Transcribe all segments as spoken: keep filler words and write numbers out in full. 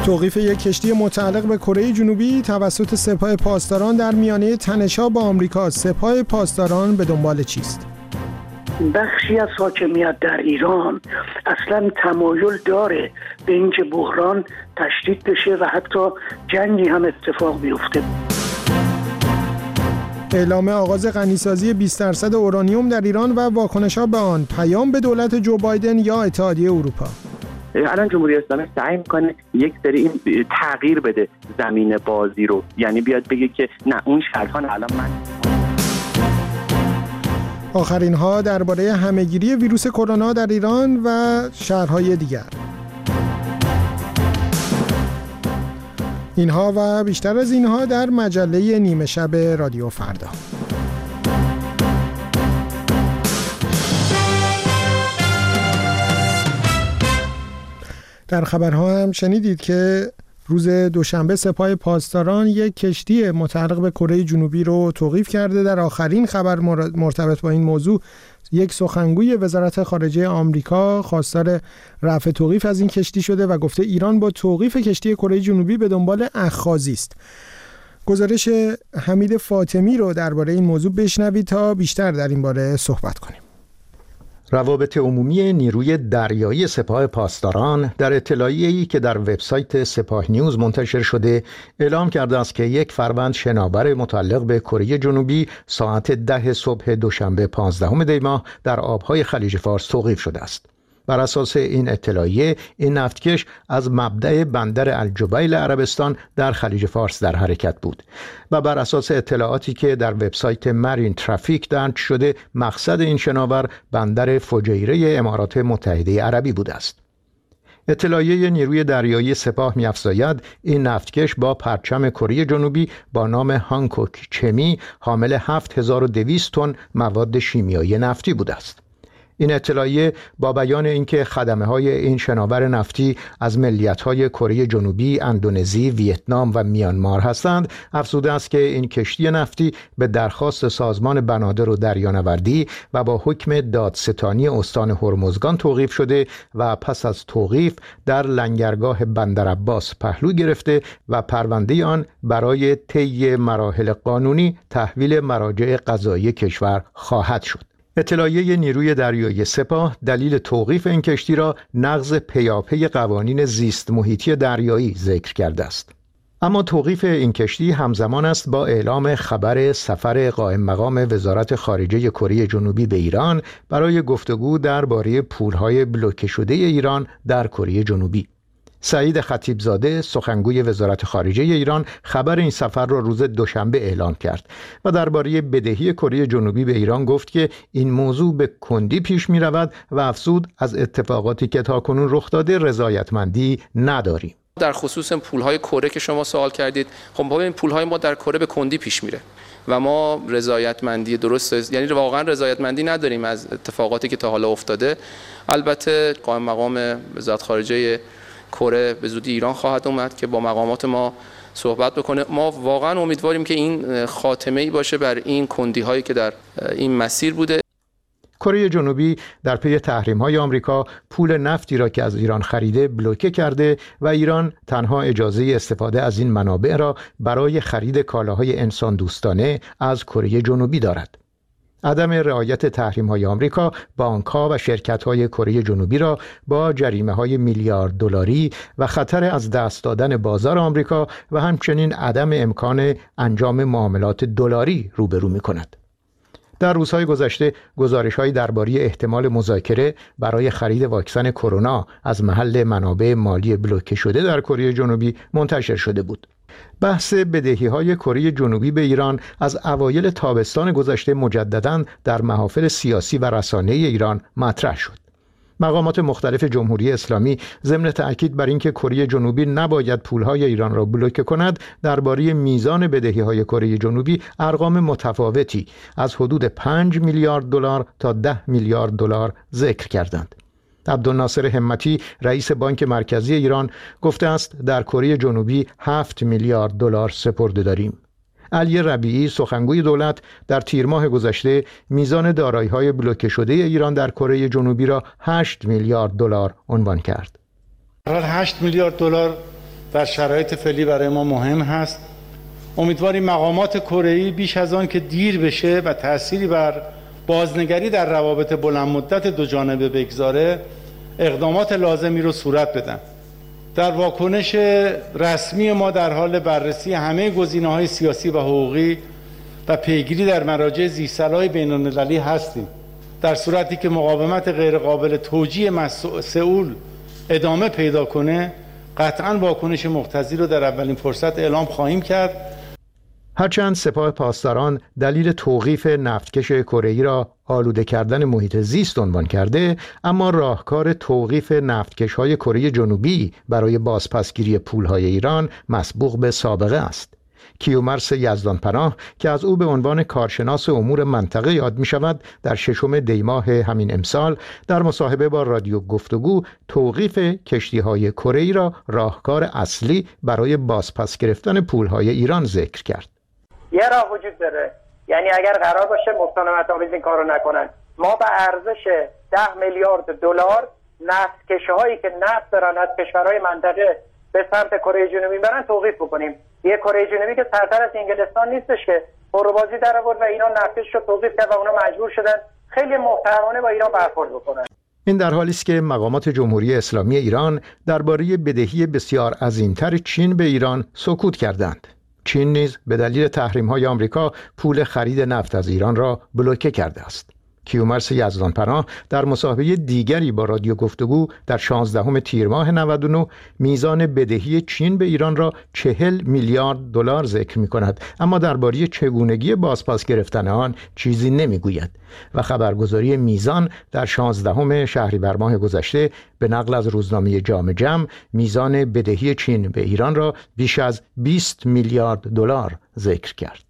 توقیف یک کشتی متعلق به کره جنوبی توسط سپاه پاسداران در میانه تنش‌ها با آمریکا. سپاه پاسداران به دنبال چیست؟ بخشی از حاکمیت در ایران اصلا تمایل داره به اینکه بحران تشدید بشه و حتی جنگی هم اتفاق بیفته. اعلام آغاز غنیسازی بیست درصد اورانیوم در ایران و واکنش‌ها به آن، پیام به دولت جو بایدن یا اتحادیه اروپا. الان جمهوری اسلامی سعی میکنه یک سری این تغییر بده زمین بازی رو، یعنی بیاد بگه که نه اون شرطان الان من. آخرین ها درباره همهگیری ویروس کرونا در ایران و شهرهای دیگر. اینها و بیشتر از اینها در مجله نیمه شب رادیو فردا. در خبرها هم شنیدید که روز دوشنبه سپاه پاسداران یک کشتی متعلق به کره جنوبی رو توقیف کرده. در آخرین خبر مرتبط با این موضوع یک سخنگوی وزارت خارجه آمریکا خواستار رفع توقیف از این کشتی شده و گفته ایران با توقیف کشتی کره جنوبی به دنبال اخاذی است. گزارش حمید فاطمی رو درباره این موضوع بشنوید تا بیشتر در این باره صحبت کنیم. روابط عمومی نیروی دریایی سپاه پاسداران در اطلاعیه‌ای که در وبسایت سپاه نیوز منتشر شده اعلام کرده است که یک فروند شناور متعلق به کره جنوبی ساعت ده صبح دوشنبه پانزدهم دی ماه در آبهای خلیج فارس توقیف شده است. بر اساس این اطلاعیه این نفتکش از مبدأ بندر الجبیل عربستان در خلیج فارس در حرکت بود و بر اساس اطلاعاتی که در وبسایت مارین ترافیک درج شده مقصد این شناور بندر فجیره امارات متحده عربی بوده است. اطلاعیه نیروی دریایی سپاه می‌افزاید این نفتکش با پرچم کره جنوبی با نام هانکوک چمی حامل هفت هزار و دویست تن مواد شیمیایی نفتی بوده است. این اطلاعیه با بیان اینکه خدمه‌های این شناور نفتی از ملیت‌های کره جنوبی، اندونزی، ویتنام و میانمار هستند، افزوده است که این کشتی نفتی به درخواست سازمان بنادر و دریانوردی و با حکم دادستانی استان هرمزگان توقیف شده و پس از توقیف در لنگرگاه بندر عباس پهلو گرفته و پرونده آن برای طی مراحل قانونی تحویل مراجع قضایی کشور خواهد شد. اطلاعیه نیروی دریایی سپاه دلیل توقیف این کشتی را نقض پیاپی قوانین زیست محیطی دریایی ذکر کرده است. اما توقیف این کشتی همزمان است با اعلام خبر سفر قائم مقام وزارت خارجه کره جنوبی به ایران برای گفتگو درباره پولهای بلوکه شده ایران در کره جنوبی. سعید خطیبزاده سخنگوی وزارت خارجه ایران خبر این سفر را روز دوشنبه اعلام کرد و درباره بدهی کره جنوبی به ایران گفت که این موضوع به کندی پیش می رود و افزود از اتفاقاتی که تاکنون رخ داده رضایتمندی نداریم. در خصوص پولهای کره که شما سوال کردید، خب ببین پولهای ما در کره به کندی پیش میره و ما رضایتمندی درست، یعنی واقعا رضایتمندی نداریم از اتفاقاتی که تا حالا افتاده. البته قائم مقام وزارت خارجه کره به زودی ایران خواهد اومد که با مقامات ما صحبت بکنه. ما واقعا امیدواریم که این خاتمه‌ای باشه بر این کندی هایی که در این مسیر بوده. کره جنوبی در پی تحریم‌های آمریکا پول نفتی را که از ایران خریده بلوکه کرده و ایران تنها اجازه استفاده از این منابع را برای خرید کالاهای انسان دوستانه از کره جنوبی دارد. عدم رعایت تحریم‌های آمریکا بانک‌ها و شرکت‌های کره جنوبی را با جریمه‌های میلیارد دلاری و خطر از دست دادن بازار آمریکا و همچنین عدم امکان انجام معاملات دلاری روبرو می‌کند. در روزهای گذشته گزارش‌هایی درباره احتمال مذاکره برای خرید واکسن کرونا از محل منابع مالی بلوکه شده در کره جنوبی منتشر شده بود. بحث بدهی‌های کره جنوبی به ایران از اوایل تابستان گذشته مجدداً در محافل سیاسی و رسانه‌ای ایران مطرح شد. مقامات مختلف جمهوری اسلامی ضمن تأکید بر اینکه کره جنوبی نباید پولهای ایران را بلوکه کند، درباره میزان بدهی‌های کره جنوبی ارقام متفاوتی از حدود پنج میلیارد دلار تا ده میلیارد دلار ذکر کردند. عبدالناصر همتی رئیس بانک مرکزی ایران گفته است در کره جنوبی هفت میلیارد دلار سپرده داریم. علی ربیعی سخنگوی دولت در تیر ماه گذشته میزان دارایی‌های بلوکه شده ایران در کره جنوبی را هشت میلیارد دلار عنوان کرد. هشت میلیارد دلار در شرایط فعلی برای ما مهم هست. امیدواریم مقامات کره‌ای بیش از آن که دیر بشه و تأثیری بر بازنگری در روابط بلند مدت دو جانبه بگذاره، اقدامات لازمی رو صورت بدن. در واکنش رسمی ما در حال بررسی همه گزینه‌های سیاسی و حقوقی و پیگیری در مراجع ذی‌صلاح بین‌المللی هستیم. در صورتی که مقاومت غیرقابل توجیه مسئول ادامه پیدا کنه، قطعاً واکنش مقتضی رو در اولین فرصت اعلام خواهیم کرد. هرچند سپاه پاسداران دلیل توقیف نفتکش کره‌ای را آلوده کردن محیط زیست عنوان کرده، اما راهکار توقیف نفتکش‌های کره جنوبی برای بازپسگیری پول‌های ایران مسبوق به سابقه است. کیومرث یزدانپناه که از او به عنوان کارشناس امور منطقه یاد می شود، در ششم دی ماه همین امسال در مصاحبه با رادیو گفتگو توقیف کشتی‌های کره‌ای را راهکار اصلی برای بازپس گرفتن پول‌های ایران ذکر کرد. یه راه وجود داره، یعنی اگر قرار باشه مسالمت آمیز این کارو نکنن، ما به ارزش ده میلیارد دلار نفتکش‌هایی که نفت دارن از کشورهای منطقه به سمت کره جنوبی برن توقیف بکنیم. یه کره جنوبی که سرتر از انگلستان نیستش که پروبازی در آورد و اینا نفتش رو توقیف کرد و اونا مجبور شدن خیلی محترمانه با ایران برخورد بکنن. این در حالی است که مقامات جمهوری اسلامی ایران درباره بدهی بسیار عظیمتر چین به ایران سکوت کردند. چین نیز به دلیل تحریم‌های آمریکا پول خرید نفت از ایران را بلوکه کرده است. کیومرث یزدانپناه در مصاحبه دیگری با رادیو گفتگو در شانزدهم تیر ماه نود و نه میزان بدهی چین به ایران را چهل میلیارد دلار ذکر می کند، اما درباره چگونگی بازپس گرفتن آن چیزی نمی گوید و خبرگزاری میزان در شانزدهم شهریور ماه گذشته به نقل از روزنامه جامع جم میزان بدهی چین به ایران را بیش از بیست میلیارد دلار ذکر کرد.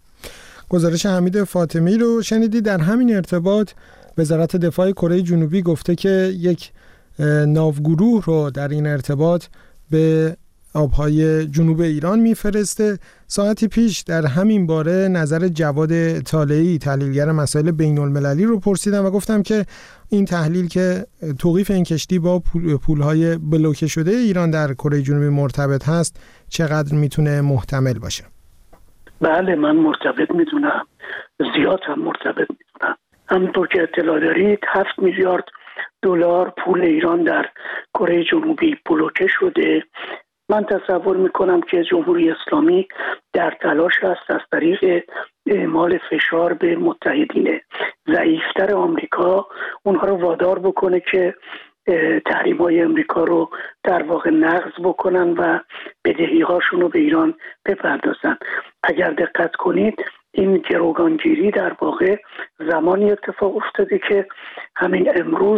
گزارش حمید فاطمی رو شنیدی. در همین ارتباط وزارت دفاع کره جنوبی گفته که یک ناوگروه رو در این ارتباط به آبهای جنوب ایران میفرسته. ساعتی پیش در همین باره نظر جواد طالعی تحلیلگر مسائل بین المللی رو پرسیدم و گفتم که این تحلیل که توقیف این کشتی با پولهای بلوکه شده ایران در کره جنوبی مرتبط هست چقدر میتونه محتمل باشه. بله، من مرتبط میدونم، زیاد هم مرتبط میدونم. همونطور که اطلاع دارید هفت میلیارد دلار پول ایران در کره جنوبی بلوکه شده. من تصور میکنم که جمهوری اسلامی در تلاش است از طریق اعمال فشار به متحدین ضعیفتر آمریکا اونها رو وادار بکنه که تحریم های امریکا رو در واقع نقض بکنن و بدهی هاشون رو به ایران بپردازن. اگر دقت کنید این گروگانگیری در واقع زمانی اتفاق افتاده که همین امروز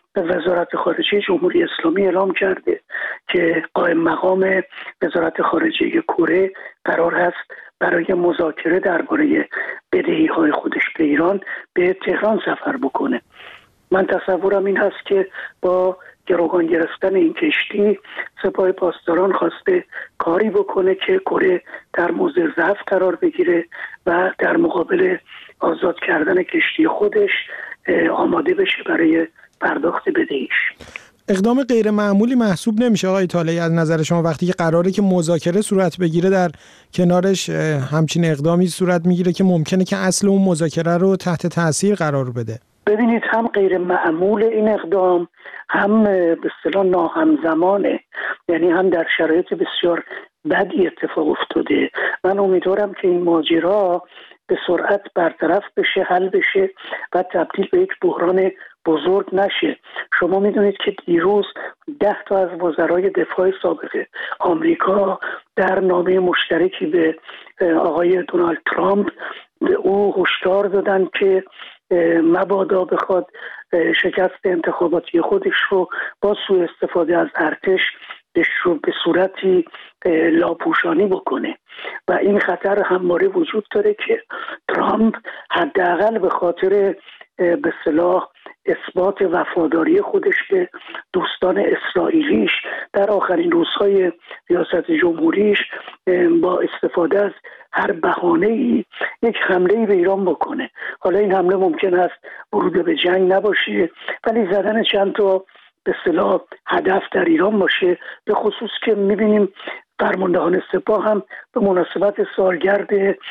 وزارت خارجه جمهوری اسلامی اعلام کرده که قائم مقام وزارت خارجه کره قرار هست برای مذاکره درباره بدهی های خودش به ایران به تهران سفر بکنه. من تصورم این هست که با گروگان گرفتن این کشتی سپاه پاسداران خواسته کاری بکنه که کره در موضع ضعف قرار بگیره و در مقابل آزاد کردن کشتی خودش آماده بشه برای پرداخت بدهیش. اقدام غیر معمولی محسوب نمیشه آقای طالعی از نظر شما وقتی که قراره که مذاکره صورت بگیره در کنارش همچین اقدامی صورت میگیره که ممکنه که اصل اون مذاکره رو تحت تاثیر قرار بده؟ ببینید، هم غیر معمول این اقدام، هم به اصطلاح ناهمزمانه، یعنی هم در شرایط بسیار بدی اتفاق افتاده. من امیدوارم که این ماجرا به سرعت برطرف بشه، حل بشه و تبدیل به یک بحران بزرگ نشه. شما میدونید که دیروز ده تا از وزرای دفاع سابق آمریکا در نامه مشترکی به آقای دونالد ترامپ به او هشدار دادن که مبادا بخواد شکست انتخاباتی خودش رو با سوء استفاده از ارتش به صورتی لاپوشانی بکنه و این خطر همواره وجود داره که ترامپ حداقل به خاطر به اصطلاح اثبات وفاداری خودش به دوستان اسرائیلیش در آخرین روزهای ریاست جمهوریش با استفاده از هر بهانه‌ای یک حمله‌ای به ایران بکنه. حالا این حمله ممکن است ورود به جنگ نباشه، ولی زدن چند تا به اصطلاح هدف در ایران باشه، به خصوص که می‌بینیم فرماندهان سپاه هم به مناسبت سالگرد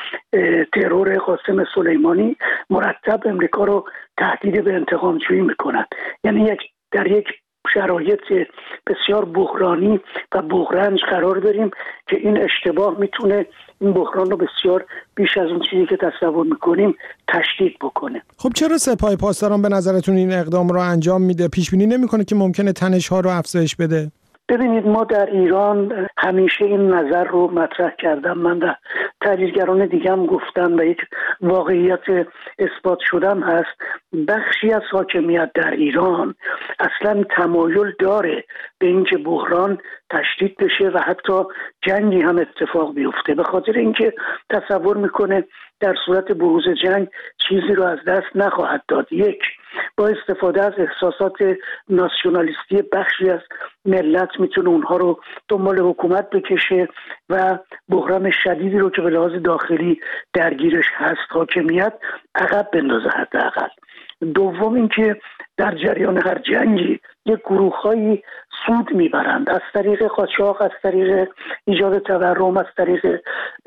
ترور قاسم سلیمانی مرتب امریکا رو تهدید به انتقام‌جویی میکنند. یعنی یک در یک شرایط بسیار بحرانی و بحرانج قرار داریم که این اشتباه میتونه این بحران رو بسیار بیش از اون چیزی که تصور میکنیم تشدید بکنه. خب چرا سپاه پاسداران به نظرتون این اقدام رو انجام میده؟ پیش بینی نمیکنه که ممکنه تنش ها رو افزایش بده؟ ببینید، ما در ایران همیشه این نظر رو مطرح کردم، من و تحلیلگران دیگه هم گفتم و یک واقعیت اثبات شدم هست. بخشی از حاکمیت در ایران اصلا تمایل داره به اینکه بحران تشدید بشه و حتی جنگی هم اتفاق بیفته، به خاطر اینکه تصور میکنه در صورت بروز جنگ چیزی رو از دست نخواهد داد. یک، با استفاده از احساسات ناسیونالیستی بخشی از ملت میتونه اونها رو دنبال حکومت بکشه و بحران شدیدی رو که به لحاظ داخلی درگیرش هست حاکمیت عقب بندازه حداقل. دوم اینکه در جریان هر جنگی یک گروه‌هایی سود میبرند از طریق قاچاق، از طریق ایجاد تورم، از طریق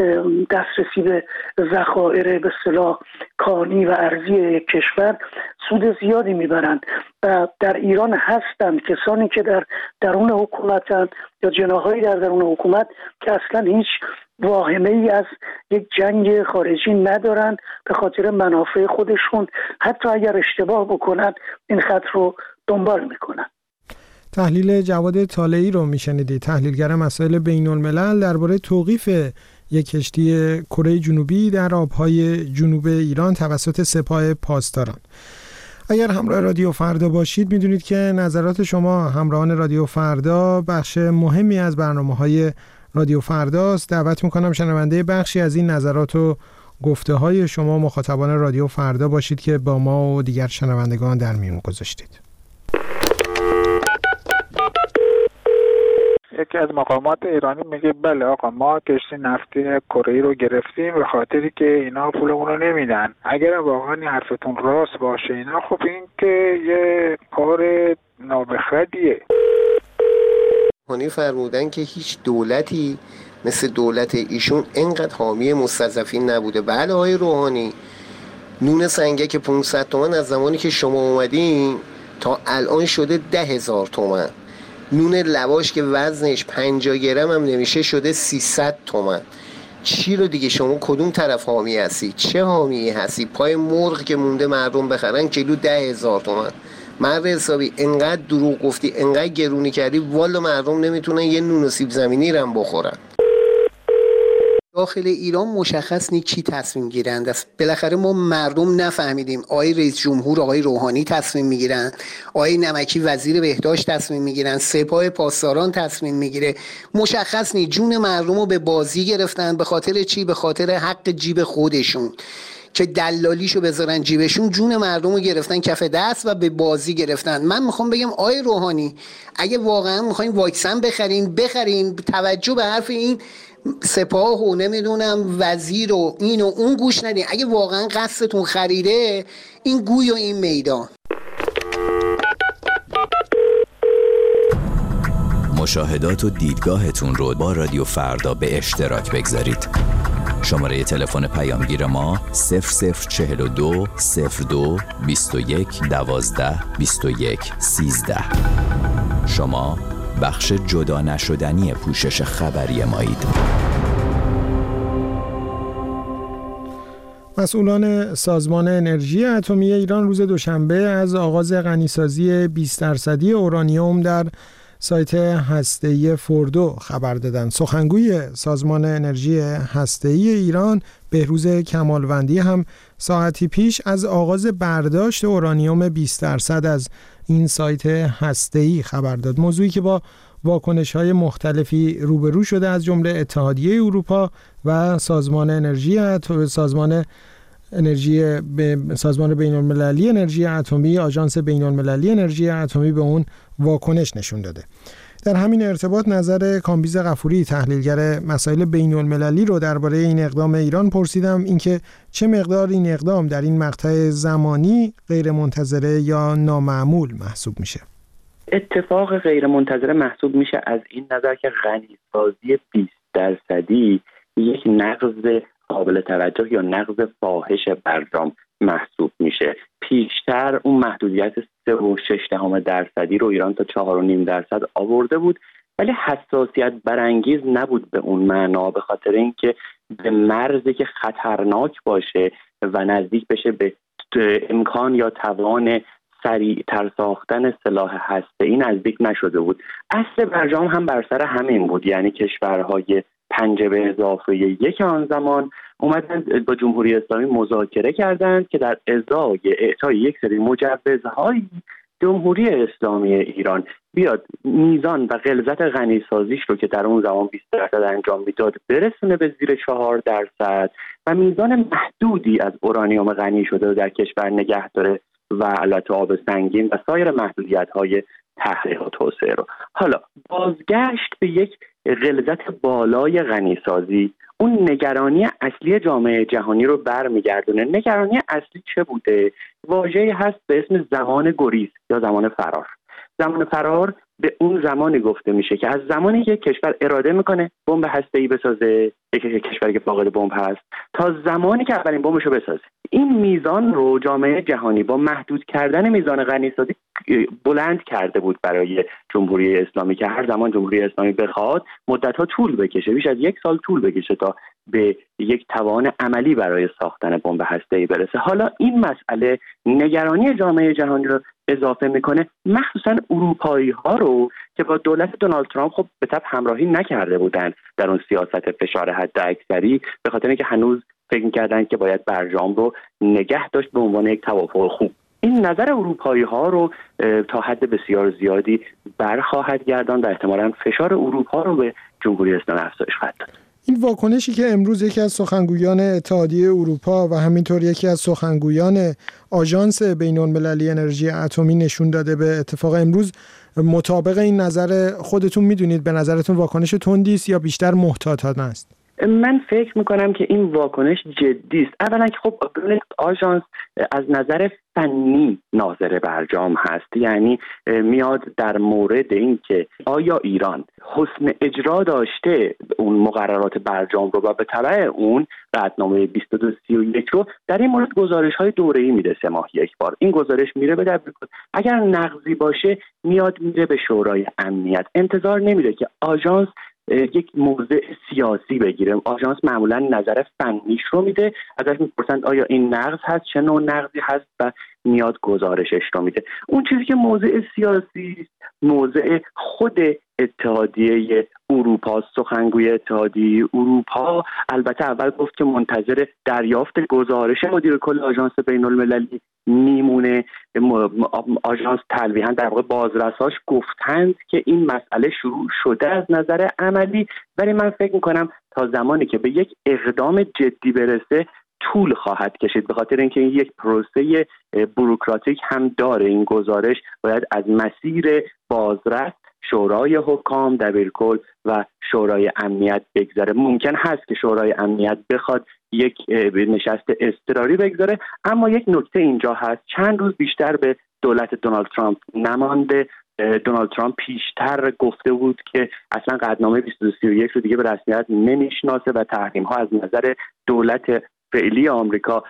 دسترسی به ذخایر به اصطلاح کانی و ارزی کشور سود زیادی میبرند و در ایران هستند کسانی که در درون حکومتند یا جناحایی در درون حکومت که اصلا هیچ واهمه ای از یک جنگ خارجی ندارن، به خاطر منافع خودشون حتی اگر اشتباه بکنن این خط رو دنبال میکنن. تحلیل جواد طالعی رو میشنیدید، تحلیلگر مسائل بین الملل درباره توقیف یک کشتی کره جنوبی در آبهای جنوب ایران توسط سپاه پاسداران. اگر همراه رادیو فردا باشید میدونید که نظرات شما همراهان رادیو فردا بخش مهمی از برنامه‌های رادیو فرداست. دعوت میکنم شنونده بخشی از این نظرات و گفته های شما مخاطبان رادیو فردا باشید که با ما و دیگر شنوندگان در میون گذاشتید. یکی از مقامات ایرانی میگه بله آقا ما کشتی نفتی کره‌ای رو گرفتیم به خاطری که اینا پولمون رو نمیدن. اگر واقعا حرفتون راست باشه اینا، خب این که یه کار نابخردیه. هانی فرمودن که هیچ دولتی مثل دولت ایشون اینقدر حامی مستضعفین نبوده. بله آقای روحانی، نون سنگک پانصد تومن از زمانی که شما اومدین تا الان شده ده هزار تومن. نون لواش که وزنش پنجاه گرم هم نمیشه شده سیصد تومن. چی رو دیگه شما کدوم طرف حامی هستی؟ چه حامی هستی؟ پای مرغ که مونده مردم بخرن کیلو ده هزار تومن. مرد حسابی انقدر دروغ گفتی، انقدر گرونی کردی، والا مردم نمیتونن یه نون و سیب زمینی رم بخورن. داخل ایران مشخص نیست چی تصمیم گیرند است. بالاخره ما مردم نفهمیدیم. آقای رئیس جمهور آقای روحانی تصمیم میگیرن، آقای نمکی وزیر بهداشت تصمیم میگیرن، سپاه پاسداران تصمیم میگیره. مشخص نیست. جون مردم رو به بازی گرفتن. به خاطر چی؟ به خاطر حق جیب خودشون که دلالیشو بذارن جیبشون. جون مردم رو گرفتن کف دست و به بازی گرفتن. من میخوام بگم آقای روحانی، اگه واقعا میخواین واکسن بخرین بخرین، توجه به حرف این سپاه و نمیدونم وزیر و این و اون گوش ندین. اگه واقعا قصدتون خریده، این گوی و این میدان. مشاهدات و دیدگاهتون رو با رادیو فردا به اشتراک بگذارید. شماره تلفن پیامگیر ما صفر صفر چهل و دو صفر دو بیست و یک دوازده بیست و یک سیزده. شما بخش جدا نشدنی پوشش خبری مایید. مسئولان سازمان انرژی اتمی ایران روز دوشنبه از آغاز غنیسازی بیست درصدی اورانیوم در سایت هسته‌ای فوردو خبر دادند. سخنگوی سازمان انرژی هسته‌ای ایران بهروز کمالوندی هم ساعتی پیش از آغاز برداشت اورانیوم بیست درصد از این سایت هسته‌ای خبر داد. موضوعی که با واکنش‌های مختلفی روبرو شده، از جمله اتحادیه اروپا و سازمان انرژی اتمی، سازمان انرژی به سازمان بین‌المللی انرژی اتمی، آژانس بین‌المللی انرژی اتمی به اون واکنش نشون داده. در همین ارتباط نظر کامبیز غفوری، تحلیلگر مسائل بین‌المللی رو درباره این اقدام ایران پرسیدم، اینکه چه مقدار این اقدام در این مقطع زمانی غیر منتظره یا نامعمول محسوب میشه. اتفاق غیر منتظره محسوب میشه از این نظر که غنیسازی بیست درصدی یک نقض قابل توجه یا نقض فاحش برجام محسوب میشه. پیشتر اون محدودیت سه و شش دهم درصدی رو ایران تا چهار و نیم درصد آورده بود، ولی حساسیت برانگیز نبود به اون معنا، به خاطر اینکه به مرزی که خطرناک باشه و نزدیک بشه به امکان یا توان سریعتر ساختن سلاح هسته‌ای نزدیک نشده بود. اصل برجام هم بر سر همین بود، یعنی کشورهای پنج به اضافه یک آن زمان اومدن با جمهوری اسلامی مذاکره کردند که در ازای اعطای یک سری مجوزهایی جمهوری اسلامی ایران بیاد میزان و غلظت غنیسازیش رو که در اون زمان بیست درصد انجام میداد برسونه به زیر چهار درصد و میزان محدودی از اورانیوم غنی شده رو در کشور نگه داره و البته آب سنگین و سایر محدودیت‌های تحقیق و توسعه رو. حالا بازگشت به یک غلظت بالای غنیسازی اون نگرانی اصلی جامعه جهانی رو برمیگردونه. نگرانی اصلی چه بوده؟ واژه‌ای هست به اسم زمان گریز یا زمان فرار. زمان فرار به اون زمانی گفته میشه که از زمانی که کشور اراده میکنه بمب هسته‌ای بسازه، یک کشوری که فاقد بمب هست، تا زمانی که اولین بمبش رو بسازه. این میزان رو جامعه جهانی با محدود کردن میزان غنیسازی بلند کرده بود برای جمهوری اسلامی که هر زمان جمهوری اسلامی بخواد مدت‌ها طول بکشه، بیش از یک سال طول بکشه تا به یک توان عملی برای ساختن بمب هسته‌ای برسه. حالا این مسئله نگرانی جامعه جهانی رو اضافه میکنه، مخصوصا اروپایی ها رو که با دولت دونالد ترامپ خب به طب همراهی نکرده بودن در اون سیاست فشار حد اکثری، به خاطر اینکه هنوز فکر می‌کردن که باید برجام رو نگه داشت به عنوان یک توافق خوب. این نظر اروپایی ها رو تا حد بسیار زیادی برخواهد گرداند و احتمالاً فشار اروپا رو به جمهوری اسلامی افزایش خواهد داد. این واکنشی که امروز یکی از سخنگویان اتحادیه اروپا و همینطور یکی از سخنگویان آژانس بین‌المللی انرژی اتمی نشون داده به اتفاق امروز، مطابق این نظر خودتون میدونید به نظرتون واکنش تندی است یا بیشتر محتاطانه است؟ من فکر میکنم که این واکنش جدی است. اولا که خب آژانس از نظر فنی ناظر برجام هست، یعنی میاد در مورد این که آیا ایران حسن اجرا داشته اون مقررات برجام رو و به تبع اون قطعنامه بیست و دو سی و یک رو در این مورد گزارش های دوره‌ای میده، سه ماه یک بار این گزارش میره به دبیرکل. اگر نقضی باشه میاد میره به شورای امنیت. انتظار نمیره که آژانس یک موضع سیاسی بگیره. آژانس معمولا نظر فنیش رو میده، ازش میپرسند آیا این نقض هست، چه نوع نقضی هست و میاد گزارشش رو میده. اون چیزی که موضع سیاسی موضع خود اتحادیه اروپا، سخنگوی اتحادیه اروپا البته اول گفت که منتظر دریافت گزارش مدیر کل آژانس بین‌المللی میمونه. آژانس تلویحاً در واقع بازرساش گفتند که این مسئله شروع شده از نظر عملی، ولی من فکر میکنم تا زمانی که به یک اقدام جدی برسه طول خواهد کشید، به خاطر اینکه این یک پروسه بوروکراتیک هم داره. این گزارش باید از مسیر بازرس، شورای حکام، دبیرکل و شورای امنیت بگذره. ممکن هست که شورای امنیت بخواد یک نشست اضطراری بگذاره، اما یک نکته اینجا هست، چند روز بیشتر به دولت دونالد ترامپ نمانده. دونالد ترامپ پیشتر گفته بود که اصلا قطعنامه بیست و دو سی و یک رو دیگه به رسمیت نمیشناسه و تحریم ها از نظر دولت فعلی آمریکا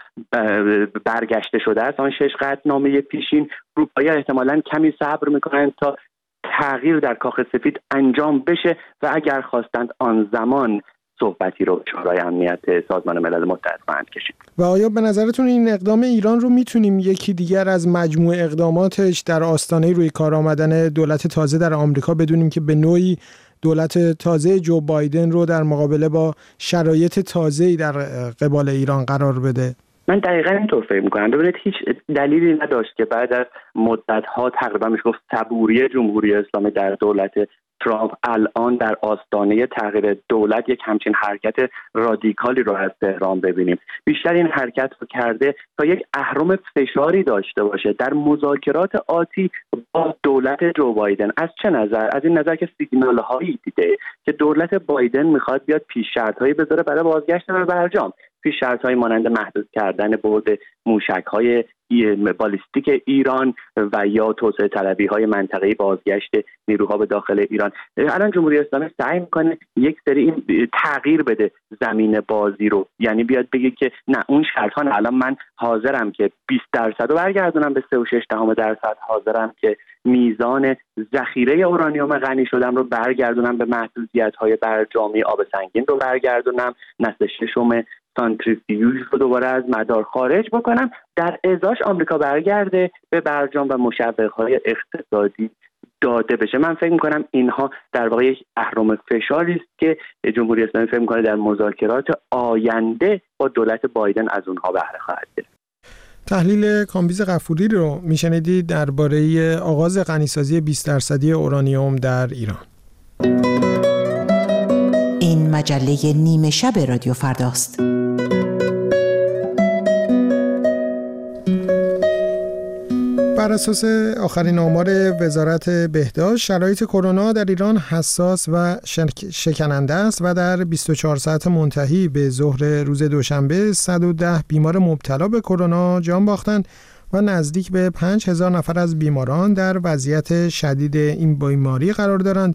برگشته شده است. آن شش قطعنامه پیشین، اروپایی‌ها احتمالاً کمی صبر میکنن تا تغییر در کاخ سفید انجام بشه و اگر خواستند آن زمان صحبتی رو به شورای امنیت سازمان ملل متحد خواهند کشید. و آیا به نظرتون این اقدام ایران رو میتونیم یکی دیگر از مجموع اقداماتش در آستانه روی کار آمدن دولت تازه در آمریکا بدونیم که به نوعی دولت تازه جو بایدن رو در مقابله با شرایط تازه‌ای در قبال ایران قرار بده؟ من دقیقاً اینطور فکر می‌کنم. ببینید هیچ دلیلی نداشت که بعد از مدت‌ها تقریبا میشه گفت صبوری جمهوری اسلامی در دولت ترامپ الان در آستانه تغییر دولت یک همچین حرکت رادیکالی رو از تهران ببینیم. بیشتر این حرکت رو کرده تا یک اهرم فشاری داشته باشه در مذاکرات آتی با دولت جو بایدن. از چه نظر؟ از این نظر که سیگنال‌هایی دیده که دولت بایدن میخواد بیاد پیش شرط‌هایی بذاره برای بازگشت به برجام. پیش شرط‌های مانند محدود کردن برد موشک‌های بالیستیک ایران و یا توسعه طلبی های منطقه‌ای بازگشت نیروها به داخل ایران. الان جمهوری اسلامی سعی میکنه یک سری این تغییر بده زمین بازی رو، یعنی بیاد بگه که نه اون شرط ها، الان من حاضرم که بیست درصد رو برگردونم به سه و شش دهم درصد، حاضرم که میزان ذخیره اورانیوم غنی شدم رو برگردونم به محدودیت های برجامی، آب سنگین رو برگردونم، نسل ششم سانتریفیوژ رو دوباره از مدار خارج بکنم، در ازاش آمریکا برگرده به برجام و مشوق‌های اقتصادی داده بشه. من فکر می‌کنم اینها در واقع یک اهرم فشاری است که جمهوری اسلامی فکر می‌کنه در مذاکرات آینده با دولت بایدن از اونها بهره خواهد گرفت. تحلیل کامبیز غفوری رو میشنیدید درباره آغاز غنیسازی بیست درصدی اورانیوم در ایران. این مجله نیمه شب رادیو فرداست. بر اساس آخرین آمار وزارت بهداشت، شرایط کرونا در ایران حساس و شکننده است و در بیست و چهار ساعت منتهی به ظهر روز دوشنبه صد و ده بیمار مبتلا به کرونا جان باختند و نزدیک به پنج هزار نفر از بیماران در وضعیت شدید این بیماری قرار دارند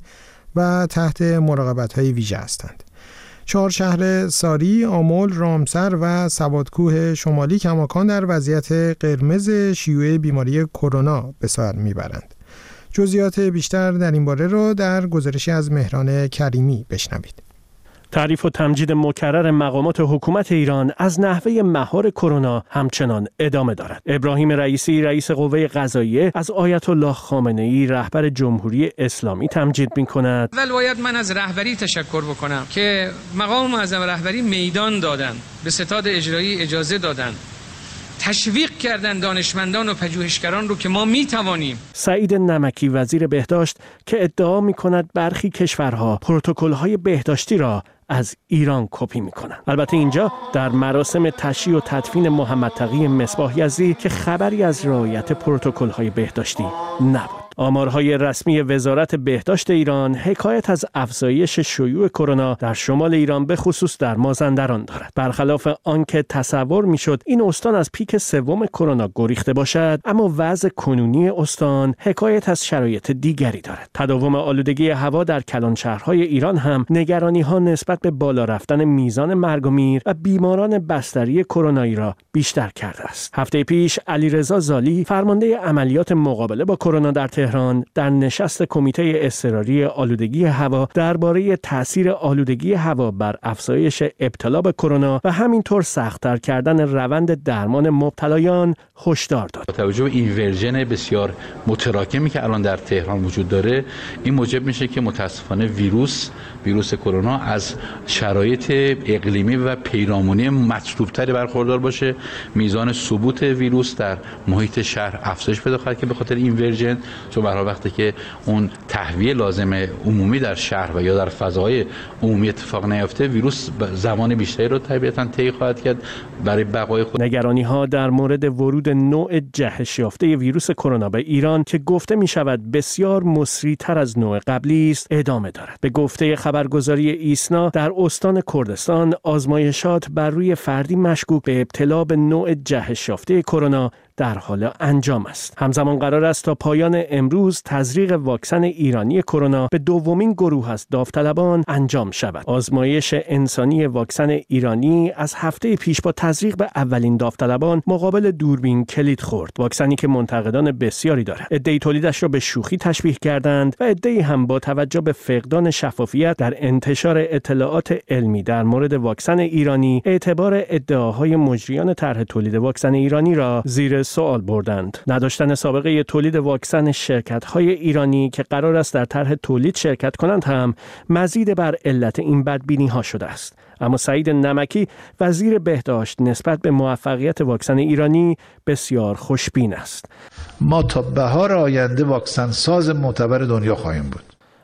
و تحت مراقبت‌های ویژه هستند. چهار شهر ساری، آمل، رامسر و سوادکوه شمالی کماکان در وضعیت قرمز شیوع بیماری کرونا به سر میبرند. جزئیات بیشتر در این باره را در گزارشی از مهران کریمی بشنوید. تعریف و تمجید مکرر مقامات حکومت ایران از نحوه مهار کرونا همچنان ادامه دارد. ابراهیم رئیسی رئیس قوه قضاییه از آیت الله خامنه‌ای رهبر جمهوری اسلامی تمجید می‌کند. اول باید من از رهبری تشکر بکنم که مقام معظم رهبری میدان دادن، به ستاد اجرایی اجازه دادن، تشویق کردن دانشمندان و پژوهشگران رو که ما میتوانیم. سعید نمکی وزیر بهداشت که ادعا می‌کند برخی کشورها پروتکل‌های بهداشتی را از ایران کپی میکنن. البته اینجا در مراسم تشییع و تدفین محمد تقی مصباح یزدی که خبری از رعایت پروتکل‌های بهداشتی نبود. آمارهای رسمی وزارت بهداشت ایران حکایت از افزایش شیوع کرونا در شمال ایران به خصوص در مازندران دارد. برخلاف آنکه تصور میشد این استان از پیک سوم کرونا گریخته باشد، اما وضع کنونی استان حکایت از شرایط دیگری دارد. تداوم آلودگی هوا در کلانشهرهای ایران هم نگرانی‌ها نسبت به بالا رفتن میزان مرگ و میر و بیماران بستری کرونایی را بیشتر کرده است. هفته پیش علیرضا زالی فرمانده عملیات مقابله با کرونا در تهران در نشست کمیته اضطراری آلودگی هوا درباره تاثیر آلودگی هوا بر افزایش ابتلا به کرونا و همینطور سخت‌تر کردن روند درمان مبتلایان هشدار داد. با توجه به این ورژن بسیار متراکمی که الان در تهران وجود داره، این موجب میشه که متاسفانه ویروس ویروس کرونا از شرایط اقلیمی و پیرامونی مطلوب‌تری برخوردار باشه. میزان ثبوت ویروس در محیط شهر افزایش پیدا خواهد که به خاطر این ورژن، چون برای وقتی که اون تهویه لازم عمومی در شهر و یا در فضای عمومی اتفاق نیافته، ویروس زمان بیشتری رو طبیعتاً طی خواهد کرد برای بقای خود. نگرانی‌ها در مورد ورود نوع جهش یافته ویروس کرونا به ایران که گفته می‌شود بسیار مسریع‌تر از نوع قبلی است ادامه دارد. به گفته خبرگزاری ایسنا در استان کردستان آزمایشات بر روی فردی مشکوک به ابتلا به نوع جهش یافته کرونا در حال انجام است. همزمان قرار است تا پایان امروز تزریق واکسن ایرانی کرونا به دومین گروه از داوطلبان انجام شود. آزمایش انسانی واکسن ایرانی از هفته پیش با تزریق به اولین داوطلبان مقابل دوربین کلید خورد. واکسنی که منتقدان بسیاری دارد. عده‌ای تولیدش را به شوخی تشبیه کردند و عده‌ای هم با توجه به فقدان شفافیت در انتشار اطلاعات علمی در مورد واکسن ایرانی اعتبار ادعاهای مجریان طرح تولید واکسن ایرانی را زیر سوال بردند. نداشتن سابقه تولید واکسن شرکت‌های ایرانی که قرار است در طرح تولید شرکت کنند هم مزید بر علت این بدبینی‌ها شده است. اما سعید نمکی وزیر بهداشت نسبت به موفقیت واکسن ایرانی بسیار خوشبین است. ما تا بهار آینده واکسن ساز معتبر دنیا خواهیم بود.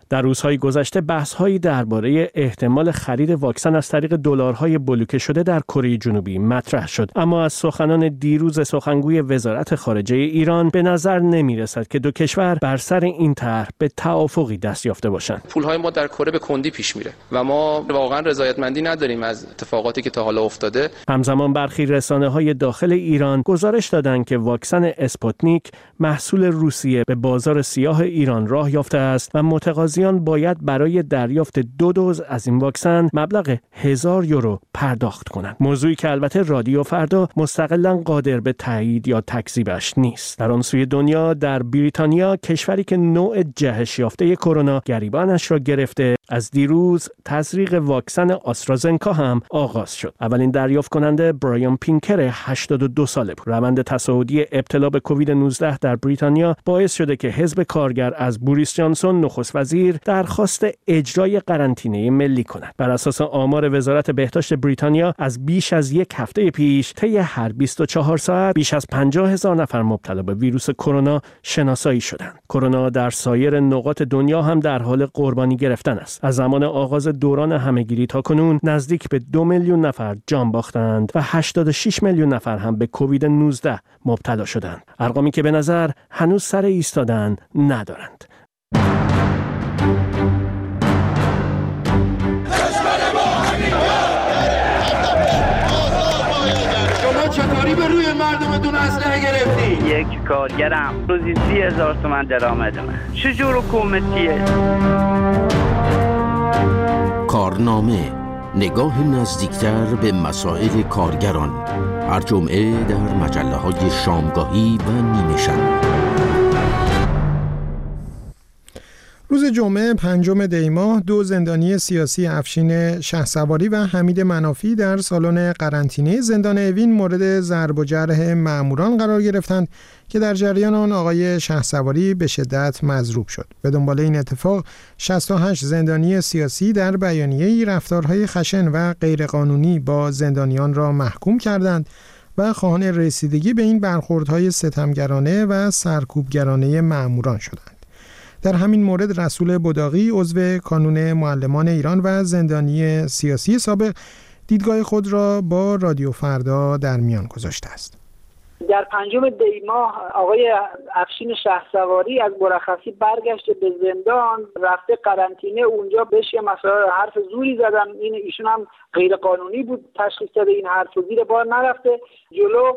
در روزهای گذشته بحث‌هایی درباره احتمال خرید واکسن از طریق دلارهای بلوکه شده در کره جنوبی مطرح شد، اما از سخنان دیروز سخنگوی وزارت خارجه ایران به نظر نمی‌رسد که دو کشور بر سر این طرح به توافقی دست یافته باشند. پول‌های ما در کره به کندی پیش میره و ما واقعا رضایتمندی نداریم از اتفاقاتی که تا حالا افتاده. همزمان برخی رسانه‌های داخل ایران گزارش دادند که واکسن اسپوتنیک محصول روسیه به بازار سیاه ایران راه یافته است و متقاضیان باید برای دریافت دو دوز از این واکسن مبلغ هزار یورو پرداخت کنند. موضوعی که البته رادیو فردا مستقلاً قادر به تایید یا تکذیبش نیست. در آن سوی دنیا، در بریتانیا، کشوری که نوع جهش یافته کرونا گریبانش را گرفته، از دیروز تزریق واکسن آسترازنکا هم آغاز شد. اولین دریافت کننده برایان پینکر هشتاد و دو ساله بود. روند تصاعدی ابتلا به کووید نوزده در بریتانیا باعث شده که حزب کارگر از بوریس جانسون نخست وزیر درخواست اجرای قرنطینه ملی کند. بر اساس آمار وزارت بهداشت بریتانیا از بیش از یک هفته پیش طی هر بیست و چهار ساعت بیش از پنجاه هزار نفر مبتلا به ویروس کرونا شناسایی شدند. کرونا در سایر نقاط دنیا هم در حال قربانی گرفتن است. از زمان آغاز دوران همهگیری تا کنون نزدیک به دو میلیون نفر جان باختند و هشتاد و شش میلیون نفر هم به کووید نوزده مبتلا شدند. ارقامی که به نظر هنوز سر ایستادن ندارند. چطوری به روی مردمتون اسلحه گرفتی؟ یک کارگرم روزی سی هزار تومن درآمدمه. چجور حکومتیه؟ کارنامه، نگاه نزدیکتر به مسائل کارگران، هر جمعه در مجله های شامگاهی و نیمه شب. روز جمعه پنجم دی ماه دو زندانی سیاسی افشین شهسواری و حمید منافی در سالن قرنطینه زندان اوین مورد ضرب و جرح مأموران قرار گرفتند که در جریان آن آقای شهسواری به شدت مضروب شد. به دنبال این اتفاق شصت و هشت زندانی سیاسی در بیانیه‌ای رفتارهای خشن و غیرقانونی با زندانیان را محکوم کردند و خواهان رسیدگی به این برخوردهای ستمگرانه و سرکوبگرانه مأموران شدند. در همین مورد رسول بداقی عضو کانون معلمان ایران و زندانی سیاسی سابق دیدگاه خود را با رادیو فردا در میان گذاشته است. در پنجم دی ماه آقای افشین شهسواری از مرخصی برگشته به زندان، رفته قرنطینه، اونجا بهش یه مسائل حرف زوری زدن. این ایشون هم غیر قانونی بود تشخیص داده، این حرف زیر بار نرفته، جلو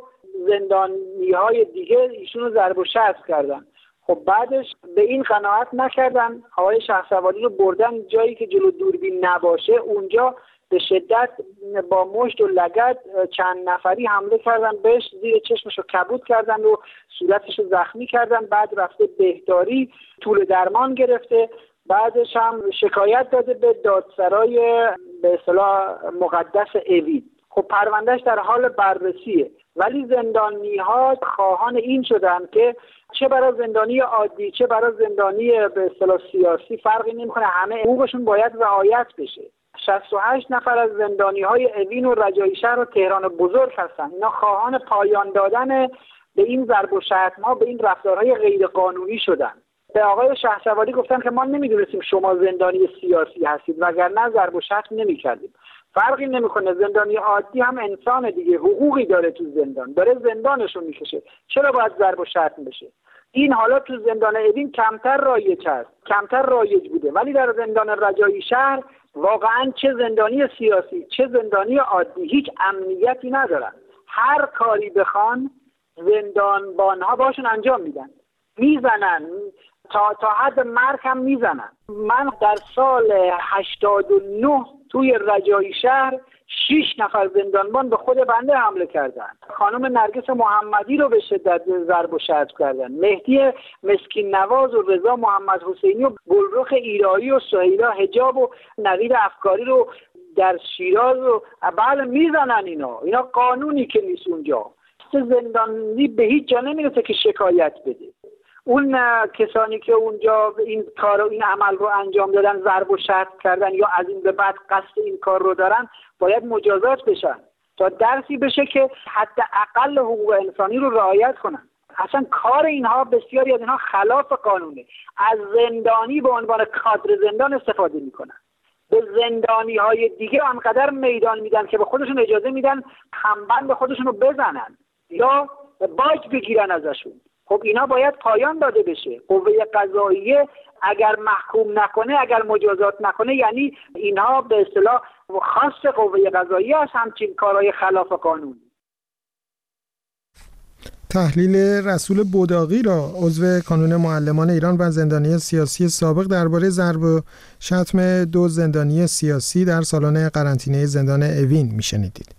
زندانی‌های دیگه ایشونو ضرب و شتم کردن. خب بعدش به این قناعت نکردن، آقای شهسواری رو بردن جایی که جلو دوربین نباشه، اونجا به شدت با مشت و لگد چند نفری حمله کردن بهش، زیر چشمش رو کبود کردن و صورتش رو زخمی کردن. بعد رفته بهداری، طول درمان گرفته، بعدش هم شکایت داده به دادسرای به اصطلاح مقدس اوین. خب پروندهش در حال بررسیه، ولی زندانی ها خواهان این شدن که چه برای زندانی عادی چه برای زندانی به اصطلاح سیاسی فرقی نمیکنه، همه حقوقشون باید رعایت بشه. شصت و هشت نفر از زندانی های اوین و رجایی شهر و تهران بزرگ هستن. اینا خواهان پایان دادن به این ضرب و شتم‌ها، به این رفتارهای غیر قانونی شدن. به آقای شهسواری گفتن که ما نمیدونستیم شما زندانی سیاسی هستید، وگرنه ضرب و شتم نمی‌کردیم. فرقی نمیکنه، زندانی عادی هم انسان دیگه، حقوقی داره تو زندان، داره زندانشو میکشه، چرا باید ضرب و شتم بشه؟ این حالا تو زندان اوین کمتر رایج هست، کمتر رایج بوده، ولی در زندان رجایی شهر واقعا چه زندانی سیاسی چه زندانی عادی هیچ امنیتی ندارن. هر کاری بخوان زندانبانها باشون انجام میدن، میزنن، تا تا حد مرگ هم میزنن. من در سال هشتاد و نه توی رجایی شهر شش نفر زندانبان به خود بنده حمله کردن. خانم نرگس محمدی رو به شدت ضرب و شتم کردن. مهدی مسکین نواز و رضا محمد حسینی و گلرخ ایرایی و سهیلا حجاب و نوید افکاری رو در شیراز و بله میزنن. اینا اینا قانونی که نیست اونجا. زندانی به هیچ جا نمیرسه که شکایت بده. اون کسانی که اونجا این کار و این عمل رو انجام دادن، ضرب و شتم کردن یا از این به بعد قصد این کار رو دارن، باید مجازات بشن تا درسی بشه که حتی اقل حقوق انسانی رو رعایت کنن. اصلا کار اینها بسیاری از اینها خلاف قانونه. از زندانی به عنوان کادر زندان استفاده میکنن، به زندانی های دیگه آنقدر میدان میدن که به خودشون اجازه میدن همبند خودشون رو بزنن یا باج بگیرن ازشون. خب اینا باید پایان داده بشه. قوه قضاییه اگر محکوم نکنه، اگر مجازات نکنه، یعنی اینها به اصطلاح خاص قوه قضاییه هست همچین کارهای خلاف قانون. تحلیل رسول بوداقی را، عضو کانون معلمان ایران و زندانی سیاسی سابق، درباره ضرب و شتم دو زندانی سیاسی در سالن قرنطینه زندان اوین میشنیدید.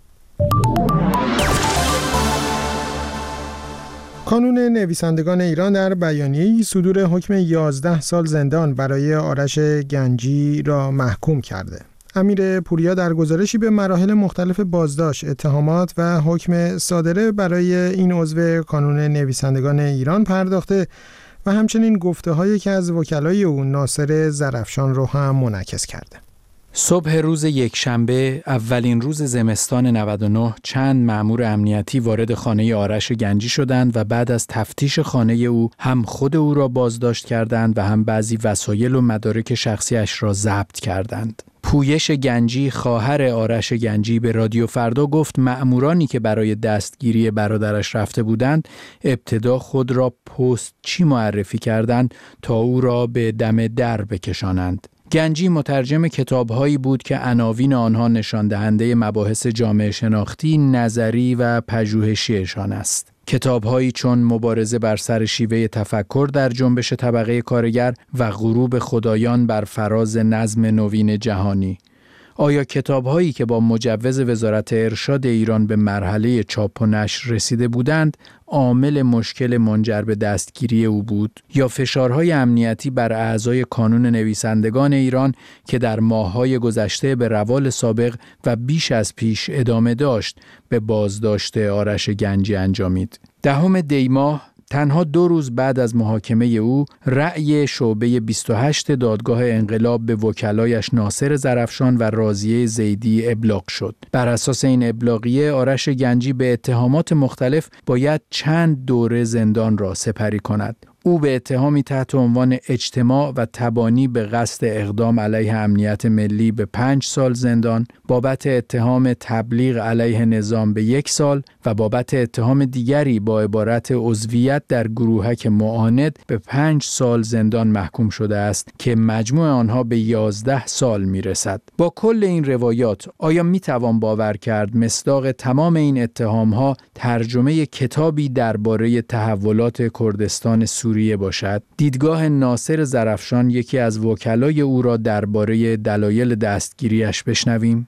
کانون نویسندگان ایران در بیانیه‌ای صدور حکم یازده سال زندان برای آرش گنجی را محکوم کرده. امیر پوریا در گزارشی به مراحل مختلف بازداشت، اتهامات و حکم صادره برای این عضو کانون نویسندگان ایران پرداخته و همچنین گفته‌هایی که از وکلای او ناصر زرفشان رو هم منعکس کرده. صبح روز یکشنبه، اولین روز زمستان نود و نه، چند مأمور امنیتی وارد خانه آرش گنجی شدند و بعد از تفتیش خانه او هم خود او را بازداشت کردند و هم بعضی وسایل و مدارک شخصیش را ضبط کردند. پویش گنجی، خواهر آرش گنجی، به رادیو فردا گفت مأمورانی که برای دستگیری برادرش رفته بودند ابتدا خود را پست چی معرفی کردند تا او را به دم در بکشانند. گنجی مترجم کتاب‌هایی بود که عناوین آنها نشان دهنده مباحث جامعه شناختی، نظری و پژوهشیشان است. کتاب‌هایی چون مبارزه بر سر شیوه تفکر در جنبش طبقه کارگر و غروب خدایان بر فراز نظم نوین جهانی. آیا کتاب‌هایی که با مجوز وزارت ارشاد ایران به مرحله چاپ و نشر رسیده بودند عامل مشکل منجر به دستگیری او بود، یا فشارهای امنیتی بر اعضای کانون نویسندگان ایران که در ماه‌های گذشته به روال سابق و بیش از پیش ادامه داشت به بازداشت آرش گنجی انجامید؟ دهم دی ماه، تنها دو روز بعد از محاکمه او، رأی شعبه بیست و هشت دادگاه انقلاب به وکلایش ناصر زرفشان و راضیه زیدی ابلاغ شد. بر اساس این ابلاغیه آرش گنجی به اتهامات مختلف باید چند دوره زندان را سپری کند. او به اتهامی تحت عنوان اجتماع و تبانی به قصد اقدام علیه امنیت ملی به پنج سال زندان، بابت اتهام تبلیغ علیه نظام به یک سال و بابت اتهام دیگری با عبارت عضویت در گروهک معاند به پنج سال زندان محکوم شده است که مجموع آنها به یازده سال میرسد. با کل این روایات آیا میتوان باور کرد مصداق تمام این اتهامها ترجمه کتابی درباره تحولات کردستان سوریه باشد؟ دیدگاه ناصر زرفشان، یکی از وکلای او را درباره دلایل دستگیریش بشنویم.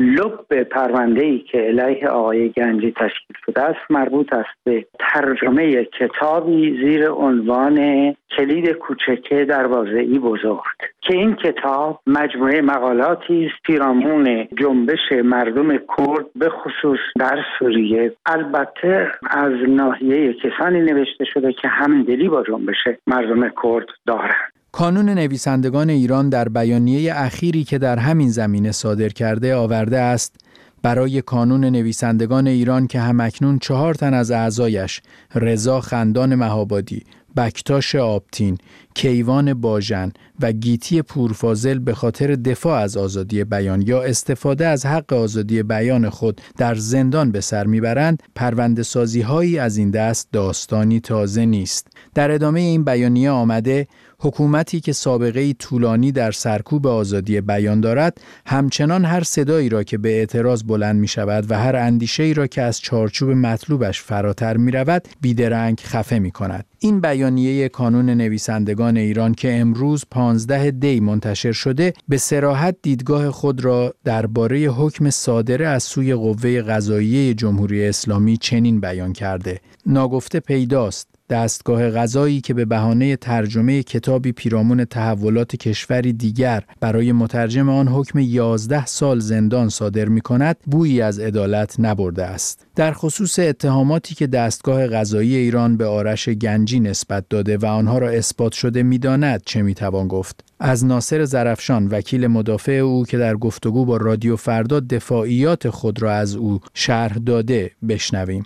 لب پرونده‌ای که علیه آقای گنجی تشکیل شده است مربوط است به ترجمه کتابی زیر عنوان کلید کوچک دروازه‌ای بزرگ که این کتاب مجموعه مقالاتی است پیرامون جنبش مردم کرد به خصوص در سوریه، البته از ناحیه کسانی نوشته شده که همدلی با جنبش مردم کرد دارند. کانون نویسندگان ایران در بیانیه اخیری که در همین زمینه صادر کرده آورده است برای کانون نویسندگان ایران که همکنون چهار تن از اعضایش، رضا خندان مهابادی، بکتاش آبتین، کیوان باژن و گیتی پورفاضل به خاطر دفاع از آزادی بیان یا استفاده از حق آزادی بیان خود در زندان به سر میبرند، پرونده سازی هایی از این دست داستانی تازه نیست. در ادامه این بیانیه آمده حکومتی که سابقه طولانی در سرکوب آزادی بیان دارد، همچنان هر صدایی را که به اعتراض بلند می شود و هر اندیشه‌ای را که از چارچوب مطلوبش فراتر می رود، بیدرنگ خفه می کند. این بیانیه کانون نویسندگان ایران که امروز پانزده دی منتشر شده، به صراحت دیدگاه خود را درباره حکم صادره از سوی قوه قضاییه جمهوری اسلامی چنین بیان کرده: ناگفته پیداست دستگاه قضایی که به بهانه ترجمه کتابی پیرامون تحولات کشوری دیگر برای مترجم آن حکم یازده سال زندان صادر می کند، بویی از عدالت نبرده است. در خصوص اتهاماتی که دستگاه قضایی ایران به آرش گنجی نسبت داده و آنها را اثبات شده می داند چه می توان گفت؟ از ناصر زرفشان، وکیل مدافع او که در گفتگو با رادیو فردا دفاعیات خود را از او شرح داده، بشنویم.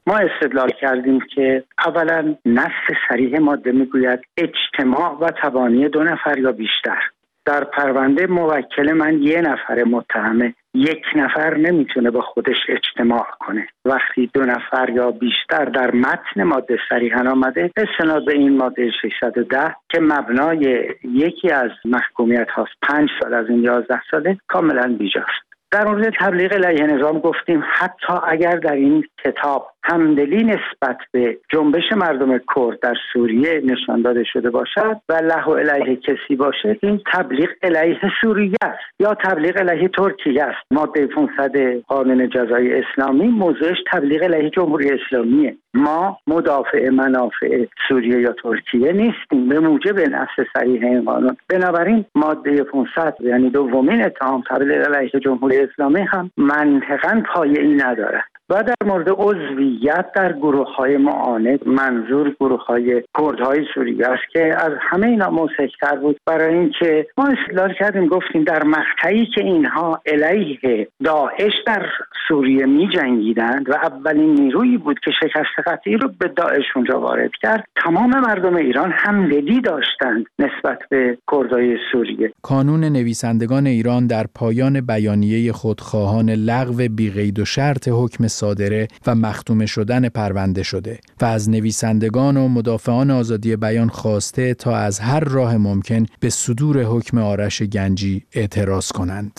ما استدلال کردیم که اولا نص صریح ماده میگوید اجتماع و تبانی دو نفر یا بیشتر. در پرونده موکل من یه نفر متهمه، یک نفر نمیتونه با خودش اجتماع کنه. وقتی دو نفر یا بیشتر در متن ماده صریحاً آمده، استناد به این ماده ششصد و ده که مبنای یکی از محکومیت هاست پنج سال از این یازده ساله کاملا بیجاست. در مورد تبلیغ علیه نظام گفتیم حتی اگر در این کتاب همدلی نسبت به جنبش مردم کرد در سوریه نشان داده شده باشد و له علیه کسی باشه، این تبلیغ علیه سوریه است یا تبلیغ علیه ترکیه است. ماده پانصد قانون جزایی اسلامی موضوعش تبلیغ علیه جمهوری اسلامیه. ما مدافع منافع سوریه یا ترکیه نیستیم به موجب نص صریح این قانون. بنابراین ماده پانصد یعنی دومین اتهام تبلیغ علیه جمهوری اسلامی هم منطقاً پایه‌ای نداره. و در مورد عضویت در گروه‌های معاند، منظور گروه‌های کردهای سوریه است که از همه اینا موثق‌تر بود. برای اینکه ما استدلال کردیم گفتیم در مقطعی که اینها علیه داعش در سوریه می‌جنگیدند و اولین نیرویی بود که شکست قطعی رو به داعش اونجا وارد کرد، تمام مردم ایران همدلی داشتند نسبت به کردهای سوریه. کانون نویسندگان ایران در پایان بیانیه خودخواهان لغو بی‌قید و شرط حکم صادره و مختوم شدن پرونده شده و از نویسندگان و مدافعان آزادی بیان خواسته تا از هر راه ممکن به صدور حکم آرش گنجی اعتراض کنند.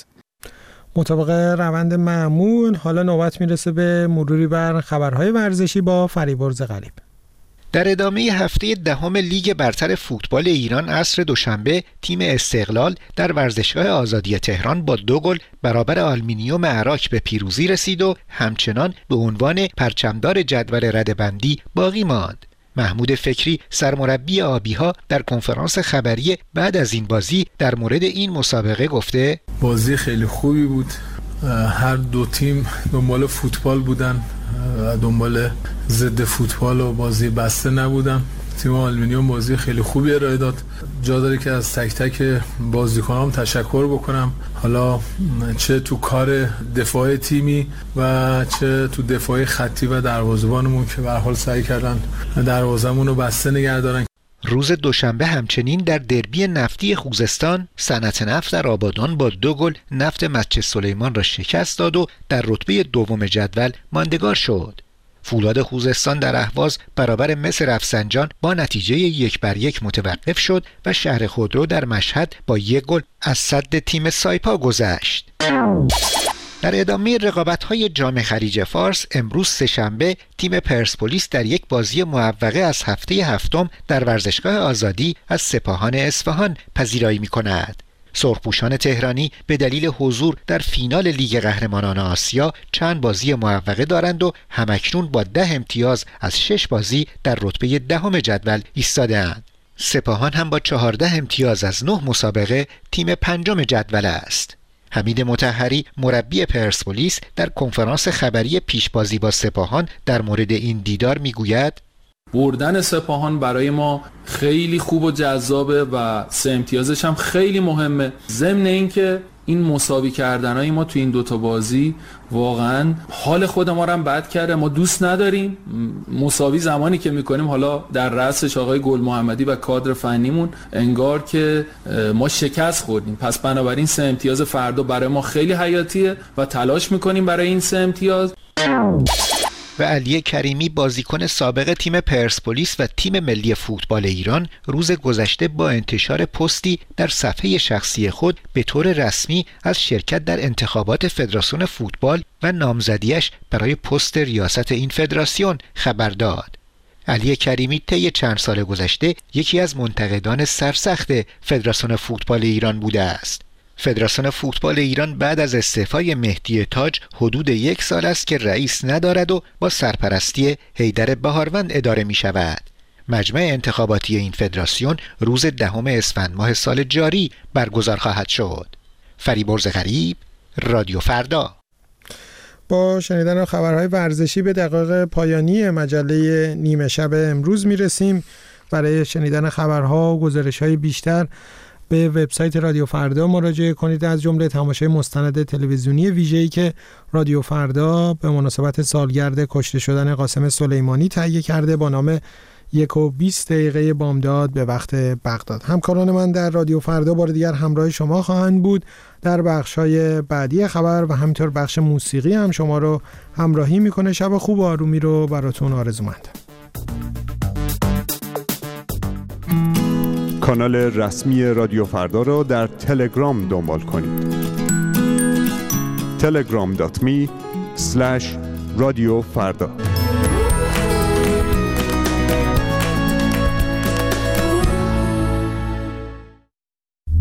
مطابق روند معمول حالا نوبت میرسه به مروری بر خبرهای ورزشی با فریبرز غریب. در ادامه هفته دهم لیگ برتر فوتبال ایران عصر دوشنبه تیم استقلال در ورزشگاه آزادی تهران با دو گل برابر آلومینیوم عراق به پیروزی رسید و همچنان به عنوان پرچمدار جدول رده‌بندی باقی ماند. محمود فکری سرمربی آبی‌ها در کنفرانس خبری بعد از این بازی در مورد این مسابقه گفته بازی خیلی خوبی بود. هر دو تیم دنبال فوتبال بودن و دنبال ضد فوتبال و بازی بسته نبودن. تیم آلومینیوم بازی خیلی خوبی ارائه داد. جا داره که از تک تک بازیکنام تشکر بکنم، حالا چه تو کار دفاع تیمی و چه تو دفاع خطی و دروازه‌بانمون که به هر حال سعی کردن دروازه‌مون رو بسته نگه دارن. روز دوشنبه همچنین در دربی نفتی خوزستان صنعت نفت در آبادان با دو گل نفت مسجد سلیمان را شکست داد و در رتبه دوم جدول ماندگار شد. فولاد خوزستان در اهواز برابر مس رفسنجان با نتیجه یک بر یک متوقف شد و شهر خودرو در مشهد با یک گل از سد تیم سایپا گذشت. در ادامه رقابت‌های جام خلیج فارس امروز سه‌شنبه تیم پرسپولیس در یک بازی معوقه از هفته هفتم در ورزشگاه آزادی از سپاهان اصفهان پذیرایی می‌کند. سرخپوشان تهرانی به دلیل حضور در فینال لیگ قهرمانان آسیا چند بازی معوقه دارند و همکنون با ده امتیاز از شش بازی در رتبه دهم جدول ایستاده‌اند. سپاهان هم با چهارده امتیاز از نه مسابقه تیم پنجم جدول است. حمید مطهری مربی پرسپولیس در کنفرانس خبری پیشبازی با سپاهان در مورد این دیدار میگوید بردن سپاهان برای ما خیلی خوب و جذابه و سه امتیازش هم خیلی مهمه. ضمن اینکه این مساوی کردنای ما تو این دوتا بازی واقعا حال خود ما رو هم بد کرده. ما دوست نداریم مساوی زمانی که میکنیم حالا در رأسش آقای گل محمدی و کادر فنیمون انگار که ما شکست خوردیم. پس بنابراین سه امتیاز فردا برای ما خیلی حیاتیه و تلاش میکنیم برای این سه امتیاز. و علی کریمی بازیکن سابق تیم پرسپولیس و تیم ملی فوتبال ایران روز گذشته با انتشار پستی در صفحه شخصی خود به طور رسمی از شرکت در انتخابات فدراسیون فوتبال و نامزدیش برای پست ریاست این فدراسیون خبر داد. علی کریمی طی چند سال گذشته یکی از منتقدان سرسخت فدراسیون فوتبال ایران بوده است. فدراسیون فوتبال ایران بعد از استعفای مهدی تاج حدود یک سال است که رئیس ندارد و با سرپرستی حیدر بهاروند اداره می شود. مجمع انتخاباتی این فدراسیون روز دهم اسفند ماه سال جاری برگزار خواهد شد. فریبرز غریب، رادیو فردا. با شنیدن خبرهای ورزشی به دقایق پایانی مجله نیمه شب امروز می رسیم. برای شنیدن خبرها و گزارش‌های بیشتر به وبسایت رادیو فردا مراجعه کنید، از جمله تماشای مستند تلویزیونی ویژه‌ای که رادیو فردا به مناسبت سالگرد کشته شدن قاسم سلیمانی تهیه کرده با نام یک و بیست دقیقه بامداد به وقت بغداد. همکاران من در رادیو فردا بار دیگر همراه شما خواهند بود. در بخش‌های بعدی خبر و همینطور بخش موسیقی هم شما رو همراهی میکنه. شب خوب و آرومی رو براتون آرزومندم. کانال رسمی رادیو فردا رو در تلگرام دنبال کنید. تلگرام دات می اسلش رادیو فردا.